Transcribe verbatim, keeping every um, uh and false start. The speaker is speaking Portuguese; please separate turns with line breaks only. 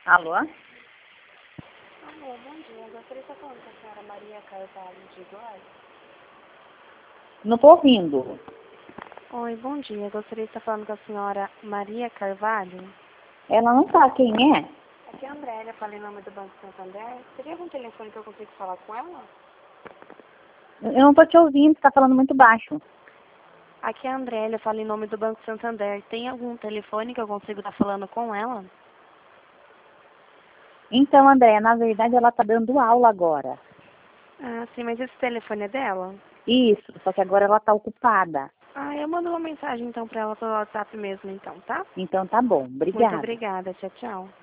Alô?
Alô, bom dia. Eu gostaria de estar falando com a senhora Maria Carvalho de Góes.
Não tô ouvindo.
Oi, bom dia. Eu gostaria de estar falando com a senhora Maria Carvalho.
Ela não tá, quem é?
Aqui é a Andrélia, falei em nome do Banco Santander. Teria algum telefone que eu consiga falar com ela?
Eu não tô te ouvindo, você tá falando muito baixo.
Aqui é a Andrélia, falei em nome do Banco Santander. Tem algum telefone que eu consiga estar falando com ela?
Então, André, na verdade ela tá dando aula agora.
Ah, sim, mas esse telefone é dela?
Isso, só que agora ela tá ocupada.
Ah, eu mando uma mensagem então para ela pelo WhatsApp mesmo, então, tá?
Então tá bom,
Muito
obrigada.
obrigada. Tchau, tchau.